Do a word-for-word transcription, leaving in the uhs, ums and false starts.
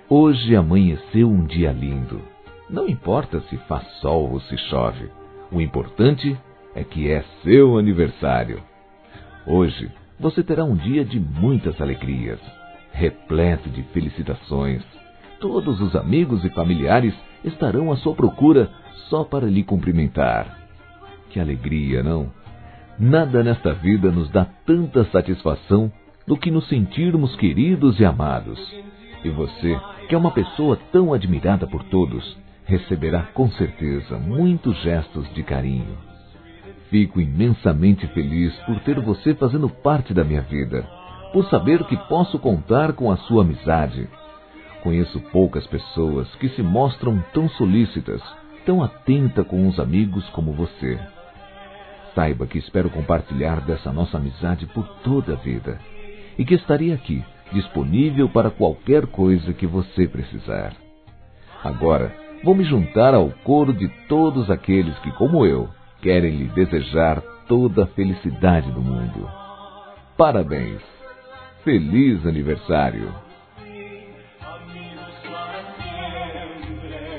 Hoje amanheceu um dia lindo. Não importa se faz sol ou se chove. O importante é que é seu aniversário. Hoje você terá um dia de muitas alegrias, repleto de felicitações. Todos os amigos e familiares estarão à sua procura só para lhe cumprimentar. Que alegria, não? Nada nesta vida nos dá tanta satisfação do que nos sentirmos queridos e amados. E você, que é uma pessoa tão admirada por todos, receberá com certeza muitos gestos de carinho. Fico imensamente feliz por ter você fazendo parte da minha vida, por saber que posso contar com a sua amizade. Conheço poucas pessoas que se mostram tão solícitas, tão atenta com os amigos como você. Saiba que espero compartilhar dessa nossa amizade por toda a vida e que estarei aqui, disponível para qualquer coisa que você precisar. Agora, vou me juntar ao coro de todos aqueles que, como eu, querem lhe desejar toda a felicidade do mundo. Parabéns! Feliz aniversário!